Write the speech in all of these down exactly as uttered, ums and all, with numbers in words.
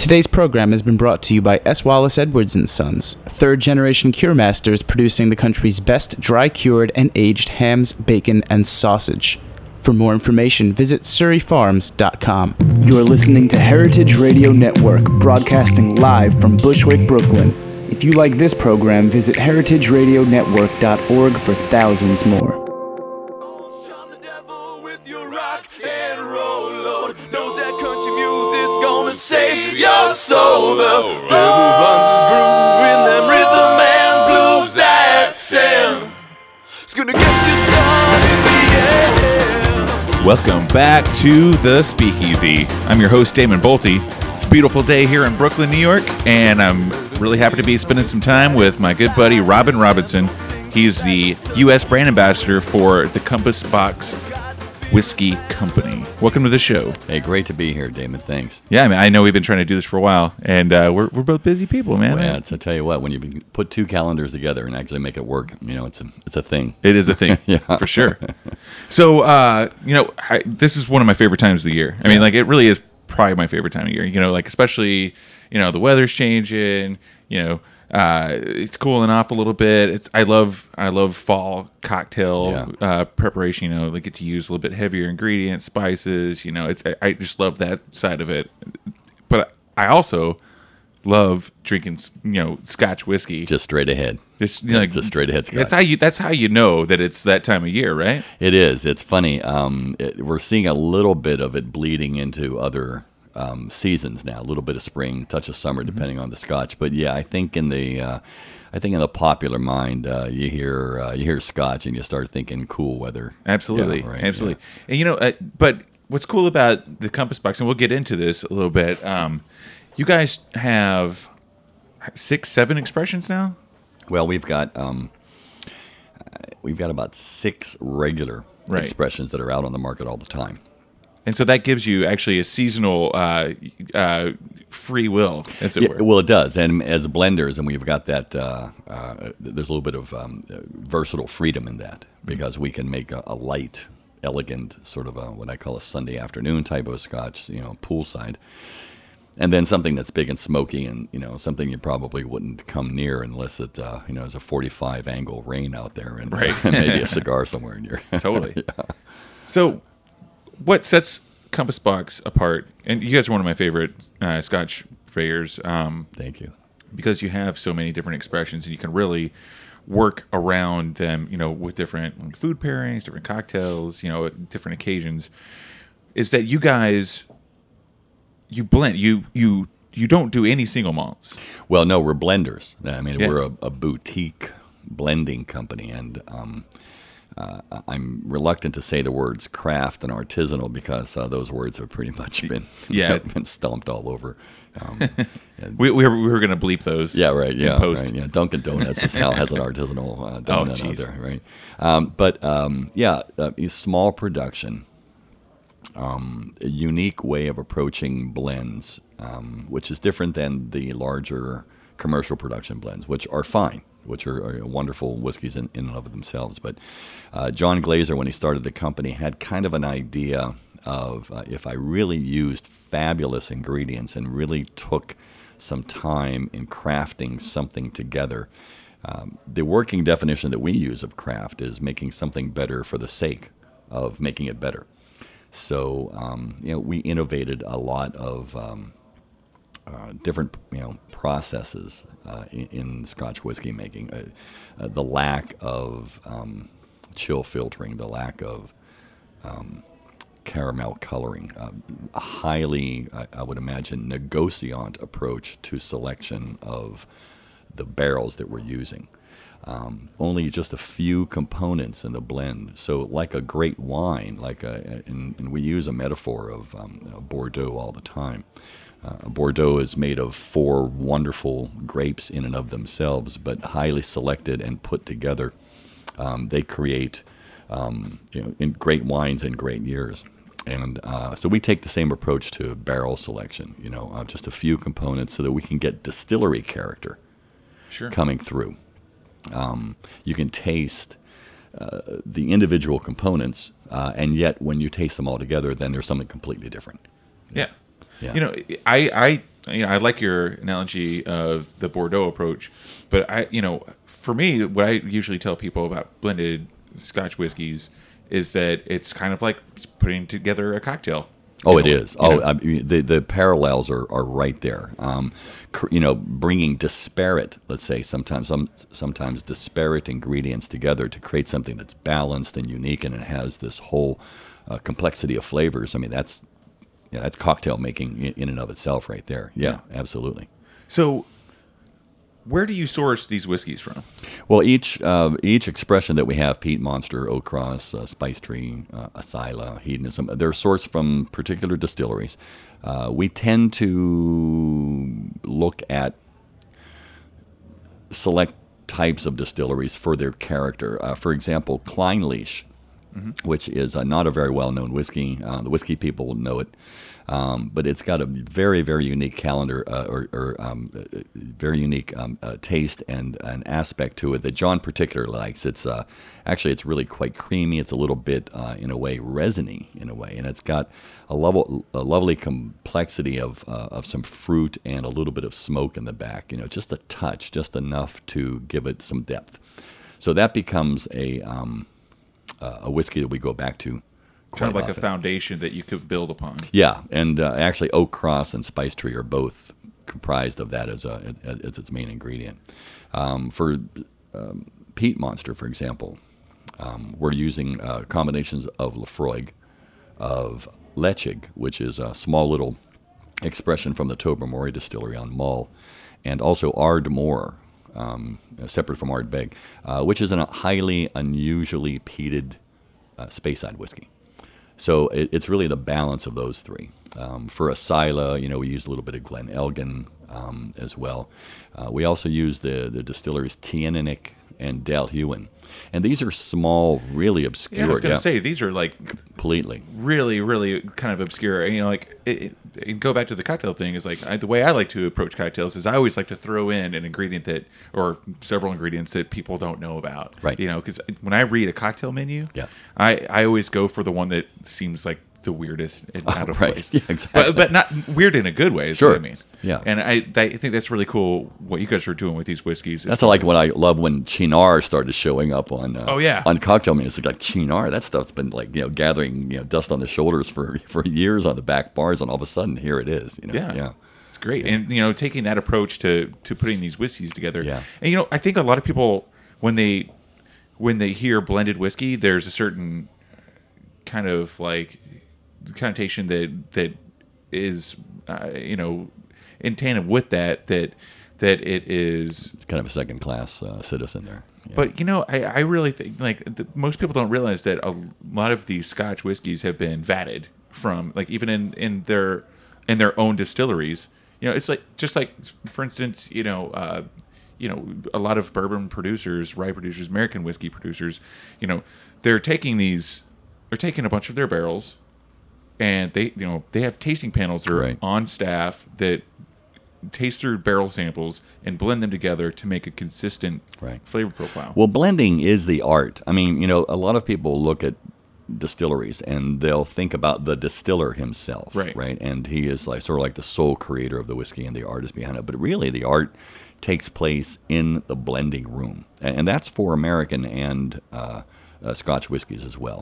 Today's program has been brought to you by S. Wallace Edwards and Sons, third-generation cure masters producing the country's best dry-cured and aged hams, bacon, and sausage. For more information, visit surrey farms dot com. You're listening to Heritage Radio Network, broadcasting live from Bushwick, Brooklyn. If you like this program, visit heritage radio network dot org for thousands more. Save your soul. The devil runs his groove in them rhythm and blues that sound. It's gonna get you sun in the air. Welcome back to the Speakeasy. I'm your host, Damon Bolte. It's a beautiful day here in Brooklyn, New York, and I'm really happy to be spending some time with my good buddy Robin Robinson. He's the U S brand ambassador for the Compass Box Whiskey Company. Welcome to the show. Hey, great to be here, Damon. Thanks. Yeah, I mean, I know we've been trying to do this for a while, and uh, we're we're both busy people, man. Well, yeah, I tell you what, when you put two calendars together and actually make it work, you know, it's a it's a thing. It is a thing, yeah, for sure. So, uh, you know, I, this is one of my favorite times of the year. I mean, yeah. like, it really is probably my favorite time of year. You know, like, especially, you know, the weather's changing. You know, uh, it's cooling off a little bit. It's I love I love fall cocktail yeah. uh, preparation. You know, like get to use a little bit heavier ingredients, spices. You know, it's I, I just love that side of it. But I also love drinking, you know, Scotch whiskey. Just straight ahead. Just you know, like just straight ahead Scotch. That's how you. That's how you know that it's that time of year, right? It is. It's funny. Um, it, we're seeing a little bit of it bleeding into other Um, seasons now, a little bit of spring, touch of summer, depending mm-hmm. on the Scotch. But yeah, I think in the, uh, I think in the popular mind, uh, you hear uh, you hear Scotch and you start thinking cool weather. Absolutely, yeah, right, absolutely. Yeah. And you know, uh, but what's cool about the Compass Box, and we'll get into this a little bit. Um, you guys have six, seven expressions now. Well, we've got um, we've got about six regular right. expressions that are out on the market all the time. And so that gives you actually a seasonal uh, uh, free will, as it yeah, were. Well, it does. And as blenders, and we've got that, uh, uh, there's a little bit of um, versatile freedom in that because we can make a, a light, elegant, sort of a, what I call a Sunday afternoon type of Scotch, you know, poolside. And then something that's big and smoky and, you know, something you probably wouldn't come near unless it, uh, you know, there's a forty-five angle rain out there and, right. uh, maybe a cigar somewhere in your... Totally. yeah. So... what sets Compass Box apart, and you guys are one of my favorite uh, Scotch players. Um, Thank you. Because you have so many different expressions, and you can really work around them, you know, with different food pairings, different cocktails, you know, different occasions, is that you guys, you blend, you you you don't do any single malts. Well, no, we're blenders. I mean, yeah. we're a, a boutique blending company, and... Um, Uh, I'm reluctant to say the words craft and artisanal because uh, those words have pretty much been yeah. been stomped all over. Um, we, we were, we were going to bleep those. Yeah, right. Yeah, post. right, yeah. Dunkin' Donuts is now has an artisanal uh, donut oh, out there, right? Um, but um, yeah, uh, small production, um, a unique way of approaching blends, um, which is different than the larger commercial production blends, which are fine. Which are, are wonderful whiskeys in, in and of themselves. But uh, John Glaser, when he started the company, had kind of an idea of uh, if I really used fabulous ingredients and really took some time in crafting something together. Um, the working definition that we use of craft is making something better for the sake of making it better. So, um, you know, we innovated a lot of um, uh, different, you know, processes uh, in, in Scotch whiskey making. Uh, uh, the lack of um, chill filtering, the lack of um, caramel coloring, uh, a highly, I, I would imagine, negociant approach to selection of the barrels that we're using. Um, only just a few components in the blend. So like a great wine, like a, and, and we use a metaphor of um, you know, Bordeaux all the time. Uh, Bordeaux is made of four wonderful grapes in and of themselves, but highly selected and put together. Um, they create um, you know, in great wines and great years. And uh, so we take the same approach to barrel selection, you know, uh, just a few components so that we can get distillery character sure. coming through. Um, you can taste uh, the individual components, uh, and yet when you taste them all together, then there's something completely different. Yeah. Yeah. You know, I, I, you know, I like your analogy of the Bordeaux approach, but I, you know, for me, what I usually tell people about blended Scotch whiskeys is that it's kind of like putting together a cocktail. Oh, You it know, is. you Oh, know? I mean, the the parallels are, are right there. Um, cr- you know, bringing disparate, let's say, sometimes some sometimes disparate ingredients together to create something that's balanced and unique, and it has this whole uh, complexity of flavors. I mean, that's yeah, that's cocktail making in, in and of itself, right there. Yeah, absolutely. So, where do you source these whiskeys from? Well, each uh, each expression that we have, Peat Monster, Oak Cross, uh, Spice Tree, uh, Asila, Hedonism, they're sourced from particular distilleries. Uh, we tend to look at select types of distilleries for their character. Uh, for example, Kleinlich, mm-hmm. which is uh, not a very well-known whiskey. Uh, the whiskey people will know it. Um, but it's got a very, very unique calendar uh, or, or um, uh, very unique um, uh, taste and an aspect to it that John particularly likes. It's uh, actually it's really quite creamy. It's a little bit, uh, in a way, resiny in a way, and it's got a level, a lovely complexity of uh, of some fruit and a little bit of smoke in the back. You know, just a touch, just enough to give it some depth. So that becomes a um, uh, a whiskey that we go back to. Kind of like often. a foundation that you could build upon. Yeah, and uh, actually Oak Cross and Spice Tree are both comprised of that as a as its main ingredient. Um, for um, Peat Monster, for example, um, we're using uh, combinations of Laphroaig, of Lechig, which is a small little expression from the Tobermory distillery on Mull, and also Ardmore, um, separate from Ardbeg, uh, which is a highly unusually peated uh, Speyside whiskey. So it, it's really the balance of those three. Um, for Asila, you know, we use a little bit of Glen Elgin um, as well. Uh, we also use the the distilleries Tianinic and Dalhousie. And these are small, really obscure. Yeah, I was going to yeah, say, these are like completely. really, really kind of obscure. You know, like, it, it, and go back to the cocktail thing, is like, I, the way I like to approach cocktails is I always like to throw in an ingredient that, or several ingredients that people don't know about. Right. You know, because when I read a cocktail menu, Yeah. I, I always go for the one that seems like the weirdest and out of right. place. Yeah, exactly. But, but not weird in a good way, is Sure. what I mean. Yeah. And I, I think that's really cool what you guys are doing with these whiskeys. That's like what I love when Chinar started showing up on uh, Oh, yeah. on cocktail menus. It's like Chinar, that stuff's been like you know gathering you know dust on the shoulders for for years on the back bars, and all of a sudden here it is. You know? Yeah. yeah. It's great. And, you know, taking that approach to, to putting these whiskeys together. Yeah. And, you know, I think a lot of people, when they when they hear blended whiskey, there's a certain kind of, like, connotation that that is, uh, you know, in tandem with that, that that it is... It's kind of a second-class uh, citizen there. Yeah. But, you know, I, I really think, like, the, most people don't realize that a lot of these Scotch whiskeys have been vatted from, like, even in, in their in their own distilleries. You know, it's like, just like, for instance, you know, uh, you know, a lot of bourbon producers, rye producers, American whiskey producers, you know, they're taking these, they're taking a bunch of their barrels, and they, you know, they have tasting panels that are Right. on staff that taste through barrel samples and blend them together to make a consistent Right. flavor profile. Well, blending is the art. I mean, you know, a lot of people look at distilleries and they'll think about the distiller himself, Right. right? And he is like sort of like the sole creator of the whiskey and the artist behind it. But really, the art takes place in the blending room, and, and that's for American and uh, uh, Scotch whiskeys as well.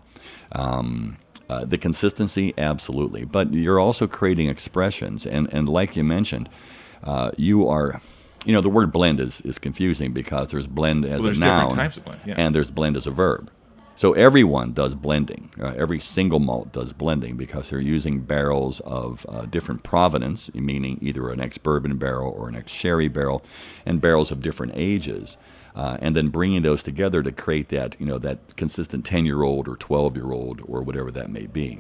Um, uh, the consistency, absolutely, but you're also creating expressions, and and like you mentioned, uh, you are. You know, the word blend is, is confusing because there's blend as Well, there's a noun, different types of blend, yeah. and there's blend as a verb. So everyone does blending. Uh, every single malt does blending because they're using barrels of uh, different provenance, meaning either an ex-bourbon barrel or an ex-sherry barrel, and barrels of different ages, uh, and then bringing those together to create that, you know, that consistent ten-year-old or twelve-year-old or whatever that may be.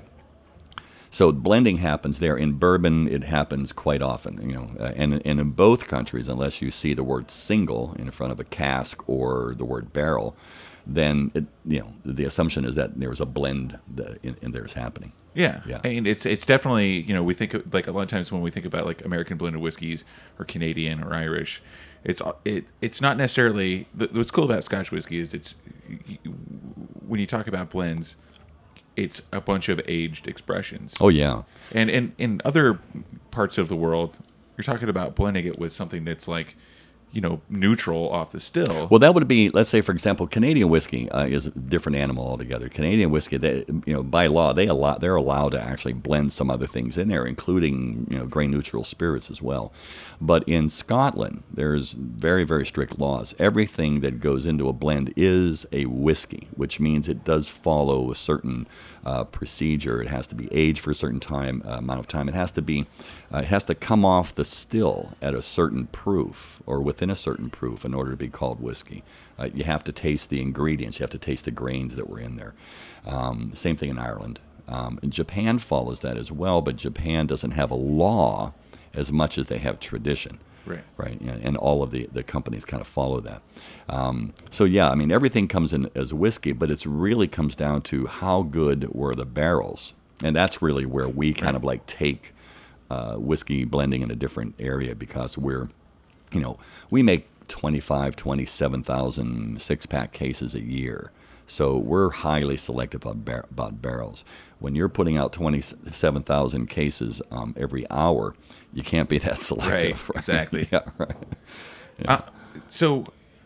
So blending happens there. In bourbon, it happens quite often, you know, uh, and, and in both countries, unless you see the word single in front of a cask or the word barrel, then it, you know the assumption is that there's a blend that in, in there's happening. Yeah, Yeah. I mean, it's it's definitely, you know, we think of, like, a lot of times when we think about like American blended whiskeys or Canadian or Irish, it's it it's not necessarily the, what's cool about Scotch whiskey is it's when you talk about blends, it's a bunch of aged expressions. Oh yeah, And in in other parts of the world, you're talking about blending it with something that's like, you know, neutral off the still. Well, that would be, let's say, for example, Canadian whiskey uh, is a different animal altogether. Canadian whiskey, they, you know, by law, they allow they're allowed to actually blend some other things in there, including, you know, grain neutral spirits as well. But in Scotland, there's very, very strict laws. Everything that goes into a blend is a whiskey, which means it does follow a certain uh, procedure. It has to be aged for a certain time uh, amount of time. It has to be, uh, it has to come off the still at a certain proof or within a certain proof in order to be called whiskey. Uh, you have to taste the ingredients. You have to taste the grains that were in there. Um, same thing in Ireland. Um, and Japan follows that as well, but Japan doesn't have a law as much as they have tradition. Right. Right. And, and all of the, the companies kind of follow that. Um, so, yeah, I mean, everything comes in as whiskey, but it really comes down to how good were the barrels. And that's really where we kind of like take uh, whiskey blending in a different area, because we're, you know, we make twenty-five, twenty-seven thousand six-pack cases a year. So we're highly selective about, bar- about barrels. When you're putting out twenty-seven thousand cases um, every hour, you can't be that selective. Right, right? Exactly. Yeah, right. Yeah. Uh, so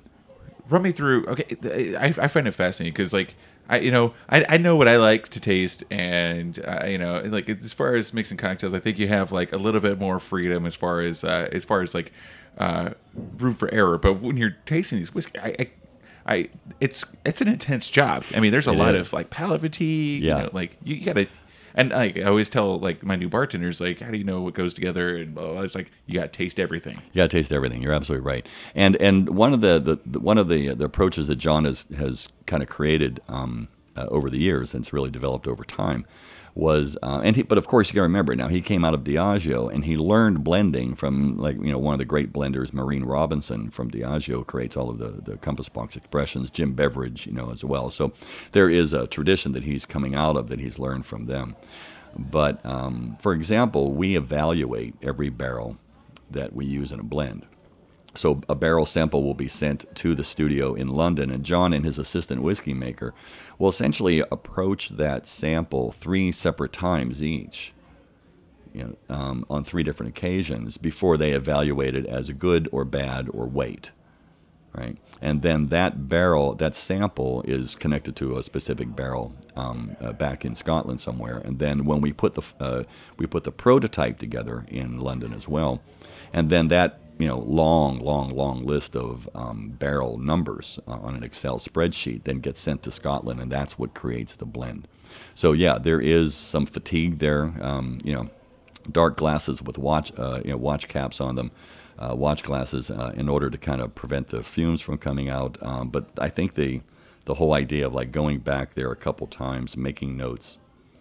run me through. Okay, I, I find it fascinating because, like, I you know I, I know what I like to taste, and uh, you know, like as far as mixing cocktails, I think you have like a little bit more freedom as far as uh, as far as like uh, room for error. But when you're tasting these whiskey, I, I I it's it's an intense job. I mean, there's a It lot is. of like palate fatigue. Yeah. You know, like you, you gotta. And like I always tell like my new bartenders, like, how do you know what goes together? And blah, blah, blah. It's like you got to taste everything. You got to taste everything. You're absolutely right. And and one of the, the, the one of the the approaches that John has has kind of created um, uh, over the years, and it's really developed over time, was uh, and he, but of course you got to remember now he came out of Diageo and he learned blending from, like, you know, one of the great blenders, Maureen Robinson from Diageo, creates all of the the Compass Box expressions. Jim Beveridge, you know, as well. So there is a tradition that he's coming out of that he's learned from them. But um, for example, we evaluate every barrel that we use in a blend. So a barrel sample will be sent to the studio in London, and John and his assistant whiskey maker will essentially approach that sample three separate times each, you know, um, on three different occasions before they evaluate it as good or bad or weight, right? And then that barrel, that sample is connected to a specific barrel um, uh, back in Scotland somewhere. And then when we put the uh, we put the prototype together in London as well, and then that, you know, long, long, long list of um, barrel numbers uh, on an Excel spreadsheet then gets sent to Scotland, and that's what creates the blend. So yeah, there is some fatigue there. Um, you know, dark glasses with watch, uh, you know, watch caps on them, uh, watch glasses, uh, in order to kind of prevent the fumes from coming out. Um, but I think the the whole idea of like going back there a couple times, making notes,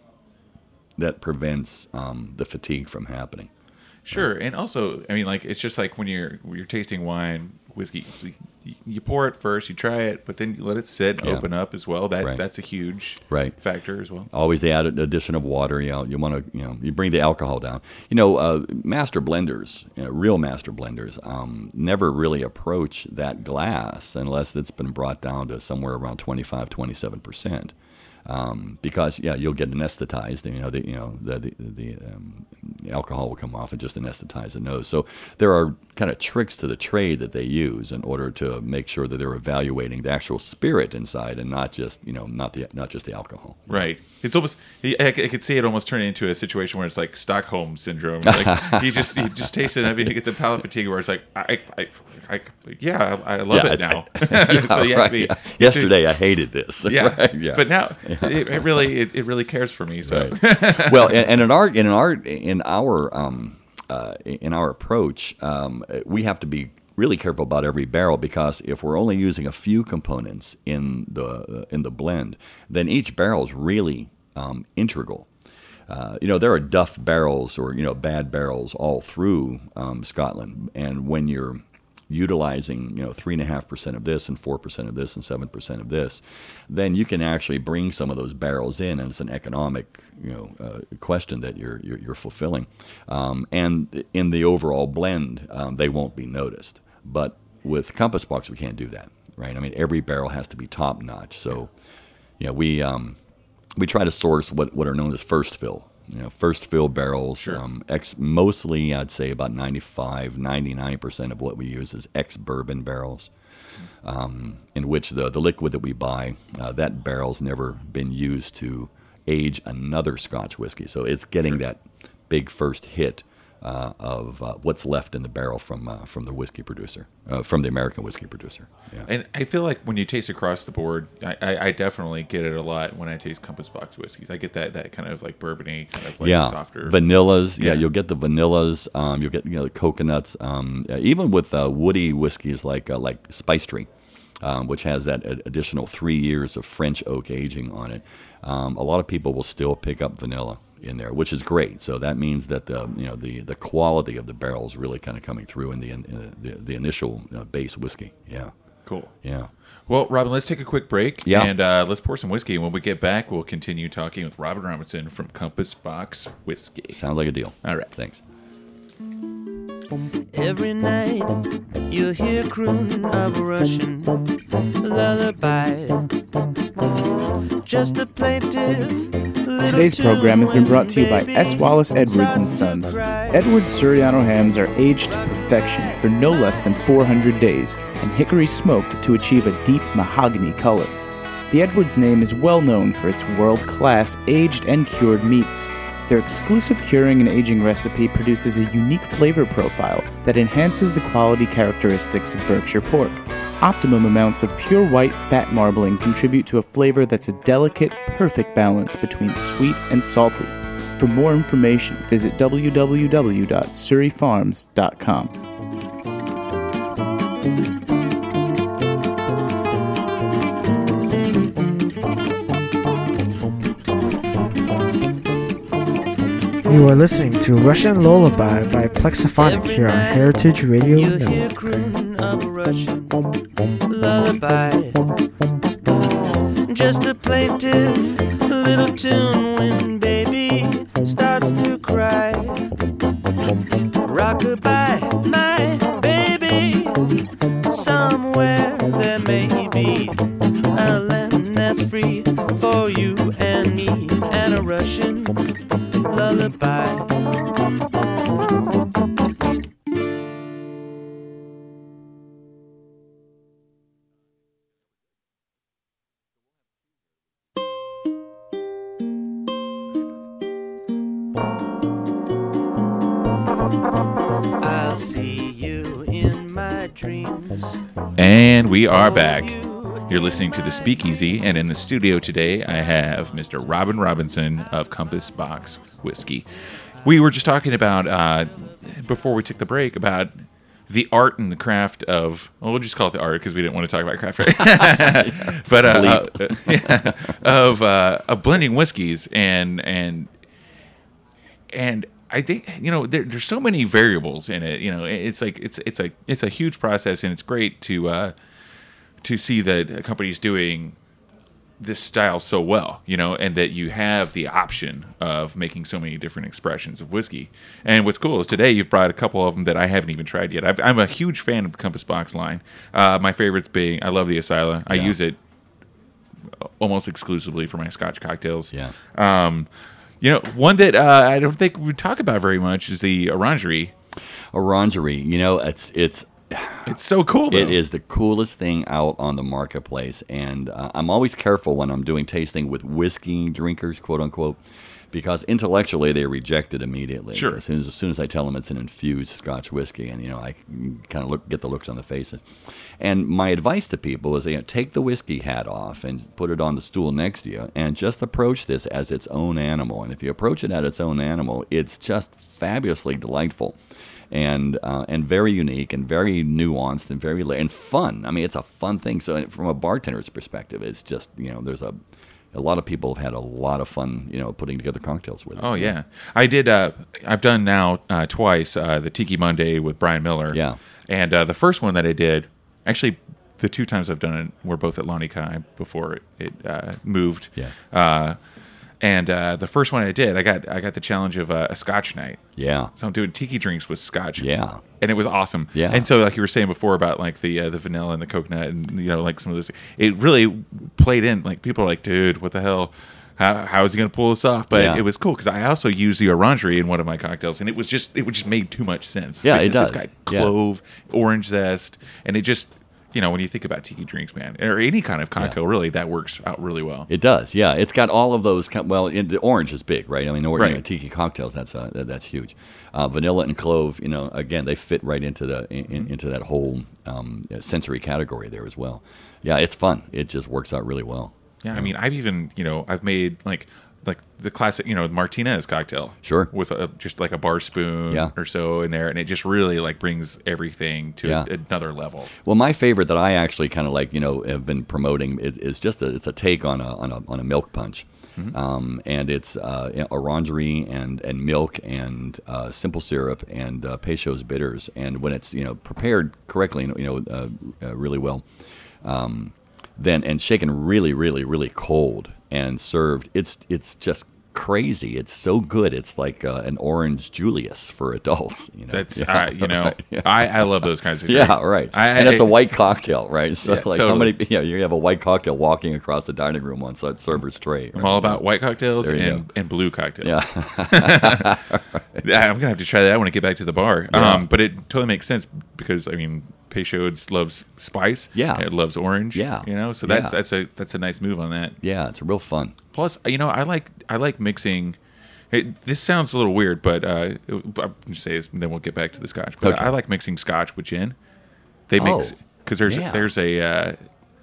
that prevents um, the fatigue from happening. Sure, and also, I mean, like, it's just like when you're when you're tasting wine, whiskey. So you, you pour it first, you try it, but then you let it sit and Yeah. open up as well. That Right. that's a huge Right. factor as well. Always the added addition of water. You know, you want to, you know, you bring the alcohol down. You know, uh, master blenders, you know, real master blenders, um, never really approach that glass unless it's been brought down to somewhere around twenty-five, twenty-seven percent. Um, because yeah, you'll get anesthetized, and you know the you know the the, the um, alcohol will come off and just anesthetize the nose. So there are kind of tricks to the trade that they use in order to make sure that they're evaluating the actual spirit inside, and not just you know not the not just the alcohol. Right. It's almost I, I could see it almost turning into a situation where it's like Stockholm syndrome. Like you just you just taste it, and you get the palate fatigue where it's like I I, I yeah I, I love Yeah, it I- now. Yeah, So you have right, to be- yeah. you have to- Yesterday I hated this. Yeah, Right, yeah. but now it, it really it, it really cares for me. So Right. Well, and, and in our in our in our um, uh, in our approach, um, we have to be really careful about every barrel, because if we're only using a few components in the uh, in the blend, then each barrel is really um, integral. Uh, you know, there are duff barrels or you know bad barrels all through um, Scotland, and when you're utilizing, you know, three and a half percent of this and four percent of this and seven percent of this, then you can actually bring some of those barrels in, and it's an economic, you know, uh, question that you're you're, you're fulfilling. Um, and in the overall blend, um, they won't be noticed. But with Compass Box, we can't do that, right? I mean, every barrel has to be top notch. So, you know, we um, we try to source what, what are known as first fill You know, first fill barrels. Sure. Um, ex mostly, I'd say about ninety-five, ninety-nine percent of what we use is ex-bourbon barrels, um, in which the the liquid that we buy, uh, that barrel's never been used to age another Scotch whiskey. So it's getting that big first hit uh, of uh, what's left in the barrel from uh, from the whiskey producer, uh, from the American whiskey producer. Yeah. And I feel like when you taste across the board, I, I, I definitely get it a lot when I taste Compass Box whiskeys. I get that, that kind of like bourbony, kind of like yeah, softer. vanillas. Yeah. Yeah. You'll get the vanillas. Um, you'll get you know the coconuts. Um, even with uh, woody whiskeys like uh, like Spice Tree, um, which has that ad- additional three years of French oak aging on it. Um, a lot of people will still pick up vanilla in there, which is great. So that means that the you know the, the quality of the barrel is really kind of coming through in the in the, the initial uh, base whiskey. Yeah. Cool. Yeah. Well, Robin, let's take a quick break. Yeah. And uh, let's pour some whiskey. And when we get back, we'll continue talking with Robin Robinson from Compass Box Whiskey. Sounds like a deal. All right. Thanks. Every night you'll hear crooning of a Russian lullaby. Just a plaintive little Today's program has been brought to you by tune, S. Wallace baby, Edwards and starts to Sons. cry. Edwards Suriano hams are aged to perfection for no less than four hundred days and hickory smoked to achieve a deep mahogany color. The Edwards name is well known for its world-class aged and cured meats. Their exclusive curing and aging recipe produces a unique flavor profile that enhances the quality characteristics of Berkshire pork. Optimum amounts of pure white fat marbling contribute to a flavor that's a delicate, perfect balance between sweet and salty. For more information, visit w w w dot surrey farms dot com. You are listening to Russian Lullaby by Plexophonic here on Heritage Radio You'll hear Network. crooning of a Russian lullaby. Just a plaintive little tune when baby starts to cry. Rockabye, my baby. Somewhere there may be a land that's free for you and me and a Russian lullaby. I'll see you in my dreams. And we are back. You're listening to The Speakeasy, and in the studio today, I have Mister Robin Robinson of Compass Box Whiskey. We were just talking about, uh, before we took the break, about the art and the craft of, well, we'll just call it the art because we didn't want to talk about craft, right? But uh, uh, yeah, of uh, of blending whiskeys, and and and I think, you know, there, there's so many variables in it. You know, it's like it's it's a it's a huge process, and it's great to uh, to see that a company's doing this style so well, you know, and that you have the option of making so many different expressions of whiskey. And what's cool is today you've brought a couple of them that I haven't even tried yet. I've, I'm a huge fan of the Compass Box line. Uh, my favorites being, I love the Islay. I Yeah. use it almost exclusively for my Scotch cocktails. Yeah. Um, you know, one that uh, I don't think we talk about very much is the Orangery. Orangery, you know, it's it's It's so cool, though. it is the coolest thing out on the marketplace, and uh, I'm always careful when I'm doing tasting with whiskey drinkers, quote unquote, because intellectually they reject it immediately. Sure. As soon as, as soon as I tell them it's an infused Scotch whiskey, and you know I kind of look get the looks on the faces. And my advice to people is, you know, take the whiskey hat off and put it on the stool next to you, and just approach this as its own animal. And if you approach it as its own animal, it's just fabulously delightful. And uh, and very unique and very nuanced and very la- and fun. I mean, it's a fun thing. So from a bartender's perspective, it's just, you know, there's a a lot of people have had a lot of fun, you know, putting together cocktails with it. Oh yeah, I did. Uh, I've done now uh, twice uh, the Tiki Monday with Brian Miller. Yeah. and uh, the first one that I did, actually, the two times I've done it were both at Lonnie Kai before it, it uh, moved. Yeah. Uh, and uh, the first one I did, I got I got the challenge of uh, a Scotch night. Yeah. So I'm doing tiki drinks with Scotch. Yeah. And it was awesome. Yeah. And so, like you were saying before about like the uh, the vanilla and the coconut and, you know, like some of this, it really played in. Like people are like, dude, what the hell? how, how is he going to pull this off? But Yeah. it was cool because I also used the orangery in one of my cocktails, and it was just it just made too much sense. Yeah, it Because does. It's got clove, orange zest, and it just you know when you think about tiki drinks, man, or any kind of cocktail, really, that works out really well. It does, yeah. It's got all of those. ki- Well, in, the orange is big, right? I mean, or, you Right. know, tiki cocktails. That's uh, that, that's huge. Uh, vanilla and clove, you know, again, they fit right into the in, in- into that whole um, sensory category there as well. Yeah, it's fun. It just works out really well. Yeah, I mean, I've even you know I've made like like the classic you know Martinez cocktail, Sure. with a, just like a bar spoon Yeah. or so in there, and it just really like brings everything to Yeah. a, another level. Well, my favorite that I actually kind of like, you know, have been promoting is, is just a, it's a take on a on a, on a milk punch, um, and it's uh, you know, orangery and and milk and uh, simple syrup and uh, Peychaud's bitters, and when it's you know prepared correctly, you know, uh, uh, really well, um, then and shaken really, really, really cold and served, it's it's just crazy. It's so good. It's like uh, an orange Julius for adults. You know? That's Yeah, uh, you know right, yeah. I, I love those kinds of drinks. Yeah, right. I, and it's I- a white cocktail, right? So, Yeah, like, how totally. many? Yeah, you have a white cocktail walking across the dining room on that server's tray. I'm all about white cocktails There you and, go. and blue cocktails. Yeah, Yeah, I'm gonna have to try that when I get back to the bar. Yeah. Um, but it totally makes sense because I mean, Peychaud's loves spice. Yeah. it loves orange. Yeah. you know, so that's Yeah. that's a that's a nice move on that. yeah, it's real fun. Plus, you know, I like I like mixing. It, this sounds a little weird, but uh, I'll just say this, and then we'll get back to the scotch. But Okay. I like mixing scotch with gin. They mix Oh, because there's yeah. there's a uh,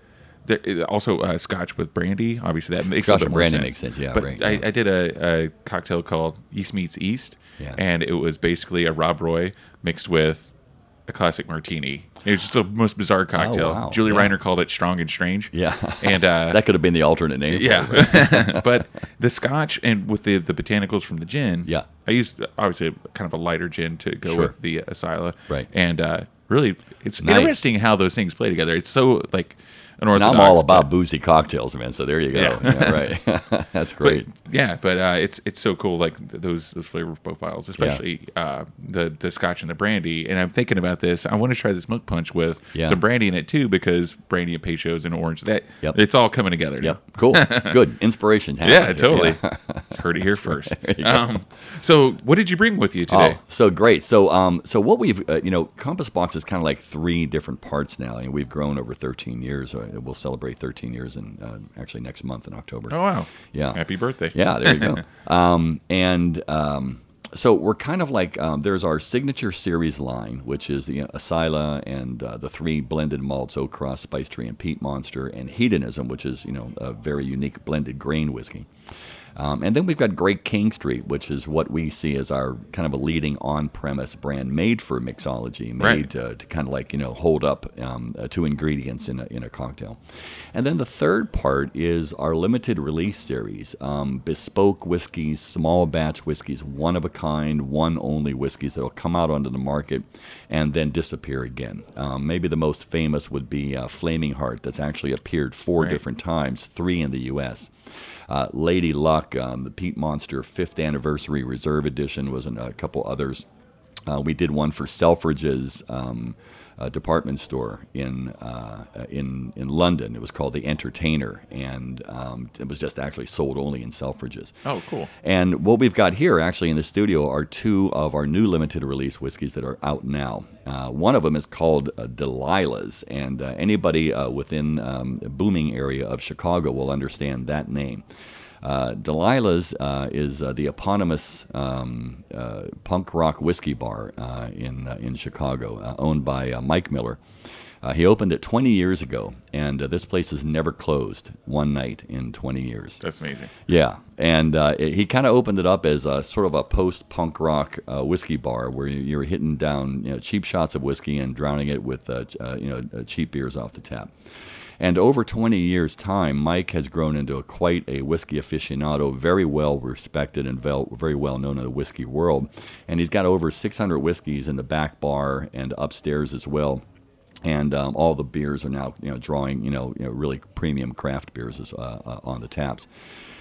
there, also uh, scotch with brandy. Obviously, that makes Scotch a little with more brandy sense. makes sense, yeah, But right, I, yeah. I did a, a cocktail called East Meets East, Yeah. and it was basically a Rob Roy mixed with a classic martini. It was just the most bizarre cocktail. Oh, wow. Julie Yeah. Reiner called it Strong and Strange. Yeah, and uh, that could have been the alternate name. for it, right? yeah, but the scotch and with the the botanicals from the gin. Yeah. I used obviously kind of a lighter gin to go Sure. with the Asila. Right. And uh, really, it's Nice. interesting how those things play together. It's so like And unorthodox. I'm all about but- boozy cocktails, man. So there you go. Yeah. Yeah, right. That's but- great. yeah, but uh, it's it's so cool, like th- those those flavor profiles, especially uh, the the scotch and the brandy. And I'm thinking about this. I want to try this milk punch with Yeah. some brandy in it too, because brandy and Peychaud's and orange. That Yep. it's all coming together. Yep. Cool. Good. Inspiration. Yeah, happened. totally. Yeah. Heard it here first. Um, so, what did you bring with you today? Oh, so great. So, um, so what we've, uh, you know, Compass Box is kind of like three different parts now, and we've grown over thirteen years. Uh, We'll celebrate thirteen years in uh, actually next month in October. Oh, wow. Yeah. Happy birthday. Yeah, there you go. um, and um, so we're kind of like um, there's our signature series line, which is the uh, Asila and uh, the three blended malts: Oak Cross, Spice Tree, and Peat Monster, and Hedonism, which is you know a very unique blended grain whiskey. Um, and then we've got Great King Street, which is what we see as our kind of a leading on-premise brand made for mixology, made Right. to, to kind of like, you know, hold up um, uh, two ingredients in a, in a cocktail. And then the third part is our limited release series, um, bespoke whiskeys, small batch whiskeys, one of a kind, one only whiskeys that will come out onto the market and then disappear again. Um, maybe the most famous would be uh, Flaming Heart, that's actually appeared four Right. different times, three in the U S Uh, Lady Luck, um, the Peat Monster fifth Anniversary Reserve Edition was in a couple others. Uh, we did one for Selfridge's um, uh, department store in uh, in in London. It was called the Entertainer, and um, it was just actually sold only in Selfridge's. Oh, cool. And what we've got here, actually, in the studio, are two of our new limited release whiskeys that are out now. Uh, one of them is called uh, Delilah's, and uh, anybody uh, within um, the booming area of Chicago will understand that name. Uh, Delilah's uh, is uh, the eponymous um, uh, punk rock whiskey bar uh, in uh, in Chicago, uh, owned by uh, Mike Miller. Uh, he opened it twenty years ago, and uh, this place has never closed one night in twenty years. That's amazing. Yeah, and uh, it, he kind of opened it up as a sort of a post-punk rock uh, whiskey bar where you- you're hitting down you know, cheap shots of whiskey and drowning it with uh, ch- uh, you know uh, cheap beers off the tap. And over twenty years' time, Mike has grown into a, quite a whiskey aficionado, very well respected and vel- very well known in the whiskey world. And he's got over six hundred whiskeys in the back bar and upstairs as well. And um, all the beers are now, you know, drawing, you know, you know really premium craft beers as, uh, uh, on the taps.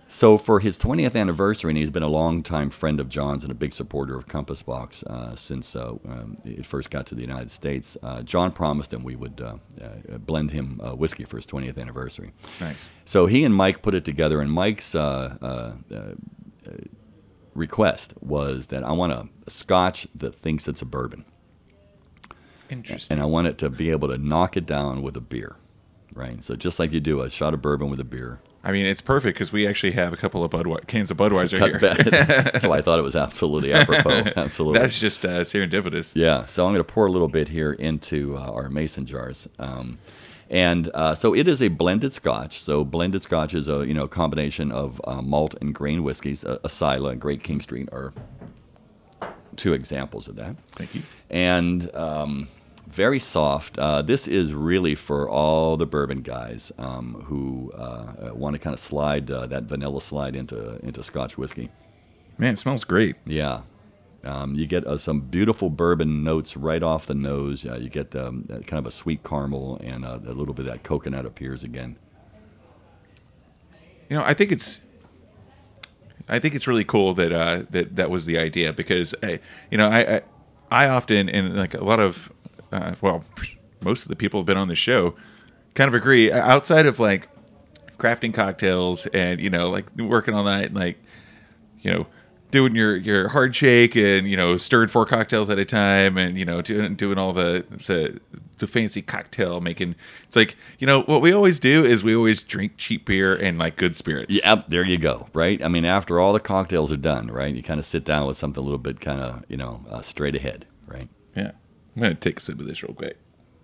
So for his twentieth anniversary, and he's been a longtime friend of John's and a big supporter of Compass Box uh, since uh, um, it first got to the United States, uh, John promised him we would uh, uh, blend him uh, whiskey for his twentieth anniversary. Nice. So he and Mike put it together, and Mike's uh, uh, uh, request was that I want a, a Scotch that thinks it's a bourbon, Interesting. and I want it to be able to knock it down with a beer, right? So just like you do a shot of bourbon with a beer. I mean, it's perfect because we actually have a couple of Budwe- cans of Budweiser Cut here. back. So I thought it was absolutely apropos. Absolutely. That's just uh, serendipitous. Yeah. So I'm going to pour a little bit here into uh, our mason jars. Um, and uh, so it is a blended Scotch. So blended Scotch is a you know combination of uh, malt and grain whiskeys. Uh, Islay and Great King Street are two examples of that. Thank you. And um, very soft. Uh, this is really for all the bourbon guys um, who uh, want to kind of slide uh, that vanilla slide into into Scotch whiskey. Man, it smells great. Yeah. Um, you get uh, some beautiful bourbon notes right off the nose. Uh, you get um, that kind of a sweet caramel, and uh, a little bit of that coconut appears again. You know, I think it's, I think it's really cool that uh, that that was the idea because, I, you know, I, I I often and like a lot of, uh, well, most of the people who have been on the show, kind of agree. Outside of like crafting cocktails and you know like working on that, and, like you know. Doing your, your hard shake and you know stirred four cocktails at a time and you know doing doing all the, the the fancy cocktail making. It's like you know what we always do is we always drink cheap beer and like good spirits. Yeah, there you go. Right. I mean, after all the cocktails are done, right? You kind of sit down with something a little bit kind of you know uh, straight ahead, right? Yeah. I'm gonna take a sip of this real quick.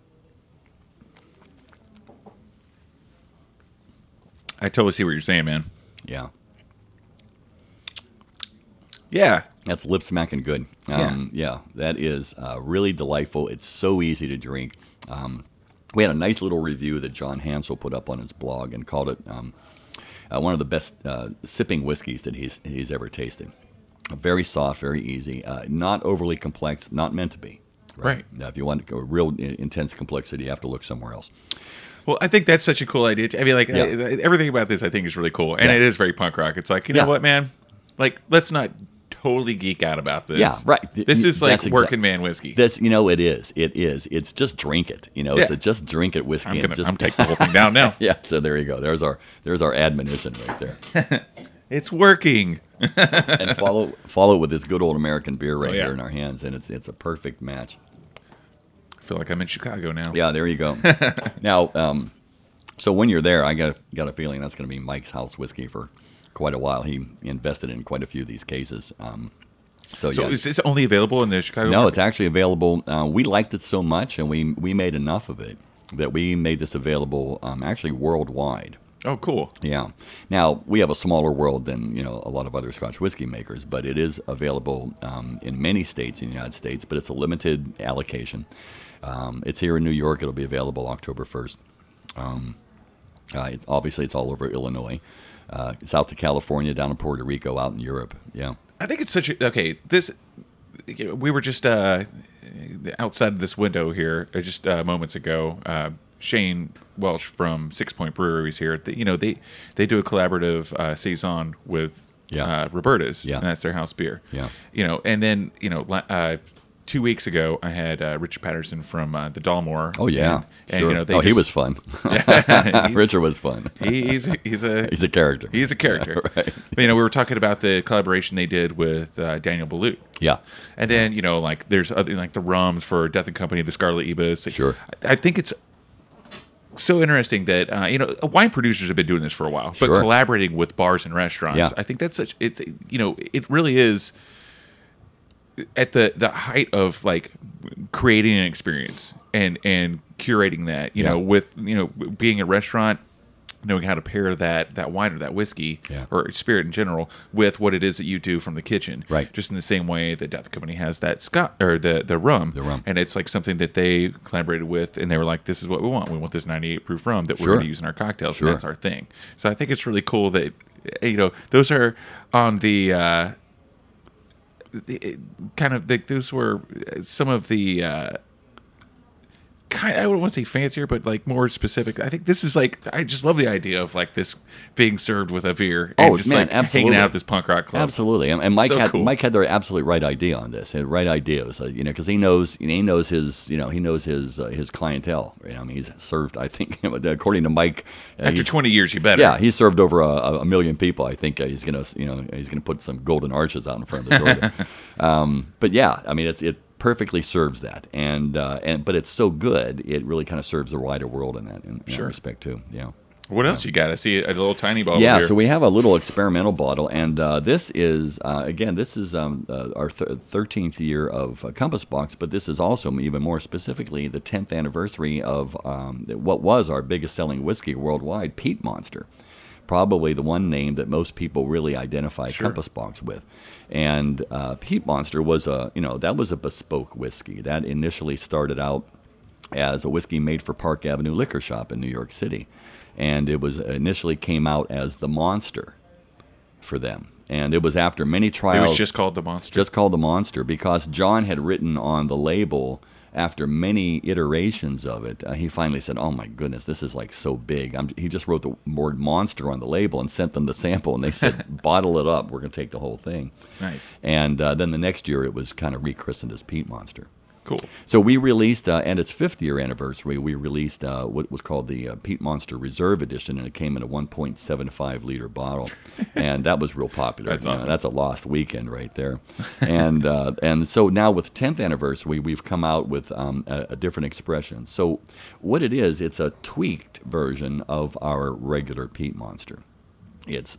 I totally see what you're saying, man. Yeah. Yeah. That's lip smacking good. Um, yeah. yeah, that is uh, really delightful. It's so easy to drink. Um, we had a nice little review that John Hansel put up on his blog and called it um, uh, one of the best uh, sipping whiskeys that he's he's ever tasted. Very soft, very easy, uh, not overly complex, not meant to be. Right. Now, if you want a real i- intense complexity, you have to look somewhere else. Well, I think that's such a cool idea. I mean, like Yeah. uh, everything about this, I think is really cool, and Yeah. it is very punk rock. It's like you know Yeah. what, man? Like, let's not totally geek out about this. Yeah, right. This is like That's exact- working man whiskey. That's you know it is. It is. It's just drink it. You know, it's Yeah. a just drink it whiskey. I'm and gonna, just I'm taking the whole thing down now. Yeah, so there you go. There's our there's our admonition right there. It's working. And follow follow it with this good old American beer right Oh, yeah. here in our hands, and it's it's a perfect match. I feel like I'm in Chicago now. Yeah, there you go. Now, um, so when you're there, I got a, got a feeling that's going to be Mike's house whiskey for quite a while. He invested in quite a few of these cases. Um, so, So yeah. is this only available in the Chicago? No, market? it's actually available. Uh, we liked it so much, and we we made enough of it that we made this available um, actually worldwide. Oh, cool. Yeah. Now, we have a smaller world than, you know, a lot of other Scotch whiskey makers, but it is available um, in many states in the United States, but it's a limited allocation. Um, it's here in New York. It'll be available October first. Um, uh, it's, obviously, it's all over Illinois. Uh, it's out to California, down to Puerto Rico, out in Europe. Yeah. I think it's such a okay. This we were just uh, outside of this window here uh, just uh, moments ago. Uh, Shane Welsh from Six Point Breweries here. They, you know they they do a collaborative uh, saison with Yeah. uh, Roberta's. Yeah. And that's their house beer. Yeah. You know, and then you know. la- Uh, Two weeks ago, I had uh, Richard Patterson from uh, the Dalmore. Oh, yeah. and, and sure. you know, they oh, he just- was fun. He's- Richard was fun. he- he's he's a He's a character. He's a character. Right. But, you know, we were talking about the collaboration they did with uh, Daniel Boulud. Yeah. And then, you know, like there's other like the rums for Death and Company, the Scarlet Ibis. Sure. I, I think it's so interesting that uh, you know wine producers have been doing this for a while, but Sure. collaborating with bars and restaurants. Yeah. I think that's such it's you know it really is at the the height of like creating an experience and and curating that. You Yeah. know, with you know being a restaurant. Knowing how to pair that that wine or that whiskey Yeah. or spirit in general with what it is that you do from the kitchen, Right. Just in the same way that Death Company has that Scott or the the rum, The rum. and it's like something that they collaborated with, and they were like, "This is what we want. We want this ninety-eight proof rum that we're Sure. going to use in our cocktails, Sure. and that's our thing." So I think it's really cool that you know those are on the. Uh, the kind of the, those were some of the uh, kind. I wouldn't want to say fancier, but like more specific. I think this is like. I just love the idea of like this being served with a beer. And Oh, just, man, like, absolutely. hanging out at this punk rock club. Absolutely, and, and Mike So had cool. Mike had the absolute right idea on this. He had the right idea, it was, uh, you know, because he knows you know, he knows his you know he knows his uh, his clientele. Right? I mean, he's served. I think according to Mike, uh, After he's- twenty years, you better. Yeah, he's served over a, a a million people. I think uh, he's gonna, you know, he's gonna put some golden arches out in front of the door. there. um, but yeah, I mean, it's it perfectly serves that, and uh, and but it's so good, it really kind of serves the wider world in that in, in Sure. that respect too. Yeah. What else you got? I see a little tiny bottle Yeah, here. so we have a little experimental bottle, and uh, this is uh, again, this is um, uh, our th- thirteenth year of uh, Compass Box, but this is also even more specifically the tenth anniversary of um, what was our biggest selling whiskey worldwide, Peat Monster. Probably the one name that most people really identify Sure. Compass Box with, and uh, Peat Monster was a you know that was a bespoke whiskey that initially started out as a whiskey made for Park Avenue Liquor Shop in New York City. And it was initially came out as the Monster for them. And it was after many it trials. was just called the Monster. just called the Monster because John had written on the label after many iterations of it. Uh, he finally said, "Oh my goodness, this is like so big." I'm, he just wrote the word Monster on the label and sent them the sample, and they said, "Bottle it up. We're going to take the whole thing." Nice. And uh, then the next year, it was kind of rechristened as Peat Monster. Cool. So we released, uh, and its fifth year anniversary, we released uh, what was called the uh, Peat Monster Reserve Edition, and it came in a one point seven five liter bottle, and that was real popular. That's You know, awesome. That's a lost weekend right there. And uh, and so now with tenth anniversary, we've come out with um, a, a different expression. So what it is, it's a tweaked version of our regular Peat Monster. It's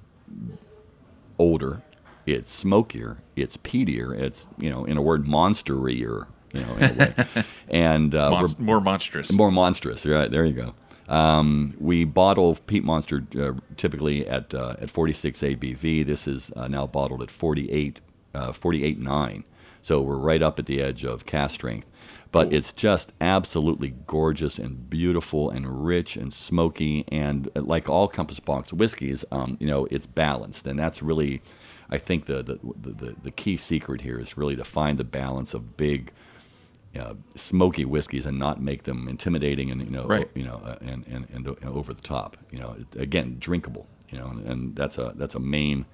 older, it's smokier, it's peatier, it's, you know, in a word, monsterier. You know, in a way. And uh, Monst- we're more monstrous. more monstrous. Right there, you go. Um, we bottle Peat Monster uh, typically at uh, at forty-six A B V. This is uh, now bottled at forty-eight, uh, forty-eight point nine. So we're right up at the edge of cast strength. But it's just absolutely gorgeous and beautiful and rich and smoky. And uh, like all Compass Box whiskeys, um, you know, it's balanced, and that's really, I think, the the, the the key secret here is really to find the balance of big. Uh, smoky whiskeys and not make them intimidating and you know Right. you know uh, and, and and uh, over the top, you know it, again drinkable, you know and, and that's a that's a main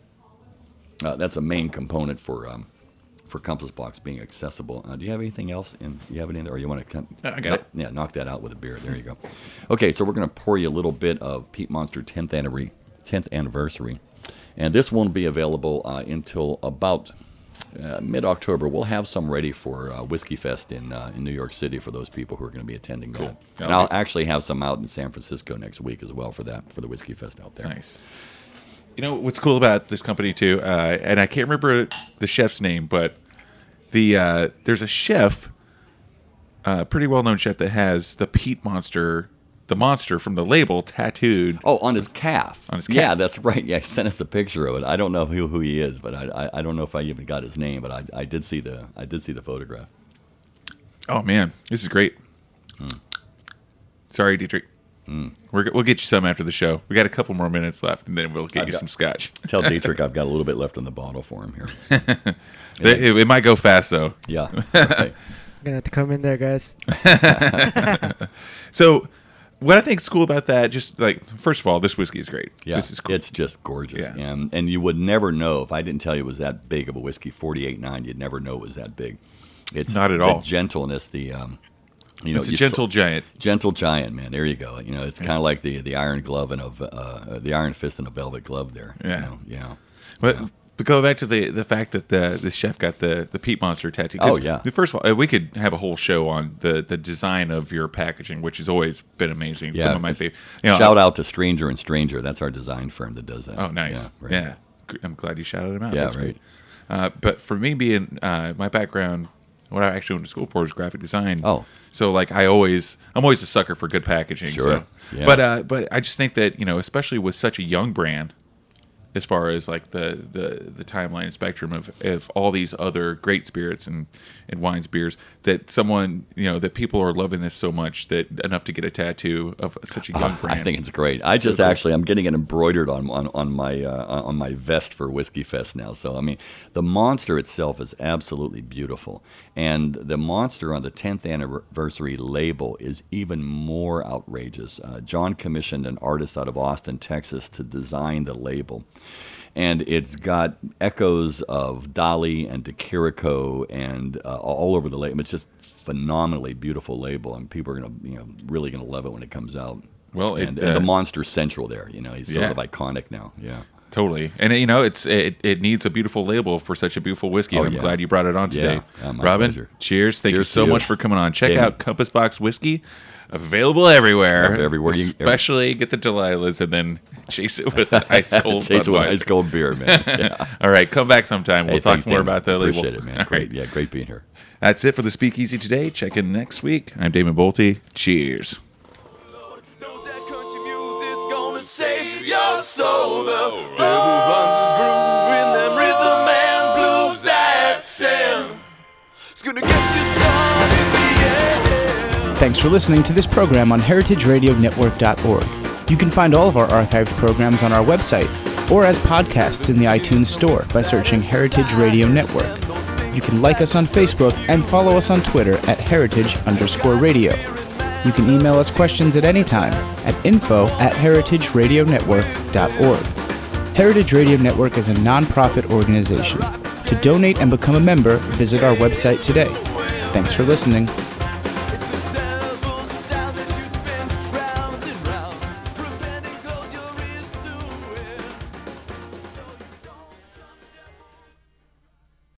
uh, that's a main component for um, for Compass Box being accessible. Uh, do you have anything else in you have it in there, or you want to come, I got knock, it. yeah knock that out with a beer? There you go. Okay, so we're going to pour you a little bit of Peat Monster tenth anniversary tenth anniversary, and this won't be available uh, until about Uh, mid-October. We'll have some ready for uh, Whiskey Fest in uh, in New York City for those people who are going to be attending Cool. that. Yeah, And I'll okay. actually have some out in San Francisco next week as well for that for the Whiskey Fest out there. Nice. You know what's cool about this company too, uh, and I can't remember the chef's name, but the uh, there's a chef, a pretty well-known chef that has the Peat Monster, the monster from the label tattooed. Oh, on his calf. On his Yeah, calf. that's right. Yeah, he sent us a picture of it. I don't know who, who he is, but I, I I don't know if I even got his name, but I, I did see the I did see the photograph. Oh man, this is great. Sorry, Dietrich. We're, g- we'll get you some after the show. We got a couple more minutes left, and then we'll get I've you got- some scotch. Tell Dietrich I've got a little bit left in the bottle for him here. It, it might go fast though. Yeah. Okay. Gonna have to come in there, guys. So, what I think is cool about that, just like first of all, this whiskey is great. Yeah, This is cool. it's just gorgeous, Yeah. and and you would never know if I didn't tell you it was that big of a whiskey. forty-eight point nine, you'd never know it was that big. It's Not at the all. gentleness, the um, you know, It's a you gentle so- giant. gentle giant, man. There you go. You know, it's kind of like the the iron glove and a v- uh, the iron fist and a velvet glove. There, Yeah. you know? yeah. But Yeah. but go back to the the fact that the the chef got the the Peat Monster tattoo. 'Cause Oh, yeah. First of all, uh, we could have a whole show on the the design of your packaging, which has always been amazing. Yeah. Some of my favorite. You know, Shout out to Stranger and Stranger. That's our design firm that does that. Oh, nice. Yeah, Yeah, right. G- I'm glad you shouted him out. Yeah, That's right. Good. Uh, but for me, being uh, my background, what I actually went to school for is graphic design. Oh. so like I always, I'm always a sucker for good packaging. Sure. So. Yeah. But uh, but I just think that you know, especially with such a young brand, as far as like the, the, the timeline and spectrum of, of all these other great spirits and, and wines, beers, that someone, you know, that people are loving this so much that enough to get a tattoo of such a young Uh, brand. I think it's great. I just so cool. actually, I'm getting it embroidered on on, on my uh, on my vest for Whiskey Fest now. So I mean, the monster itself is absolutely beautiful, and the monster on the tenth anniversary label is even more outrageous. Uh, John commissioned an artist out of Austin, Texas, to design the label. And it's got echoes of Dali and De Chirico and uh, all over the label. It's just phenomenally beautiful label, and people are gonna, you know, really gonna love it when it comes out. Well, it, and, uh, and the monster's central there. You know, he's yeah. sort of iconic now. Yeah. Totally. And, you know, it's it, it needs a beautiful label for such a beautiful whiskey. Oh, and I'm yeah. glad you brought it on today. Yeah, my Robin, pleasure. cheers. Thank Cheers you so to you. much for coming on. Check Damn. out Compass Box Whiskey. Available everywhere. Everywhere you- Especially get the Delilahs and then chase it with an ice cold Chase it with Budweiser. ice cold beer, man. Yeah. All right. Come back sometime. We'll Hey, talk thanks, more Dan. about the label. Appreciate it, man. All Great. right. Yeah, great being here. That's it for the Speakeasy today. Check in next week. I'm Damon Bolte. Cheers. Knows that country music's gonna save your soul. The devil runs his groove in them rhythm and blues that sing. It's gonna get you sun in the air. Thanks for listening to this program on heritage radio network dot org. You can find all of our archived programs on our website or as podcasts in the iTunes Store by searching Heritage Radio Network. You can like us on Facebook and follow us on Twitter at heritage underscore radio. You can email us questions at any time at info at heritage radio network dot org. Heritage Radio Network is a non-profit organization. To donate and become a member, visit our website today. Thanks for listening.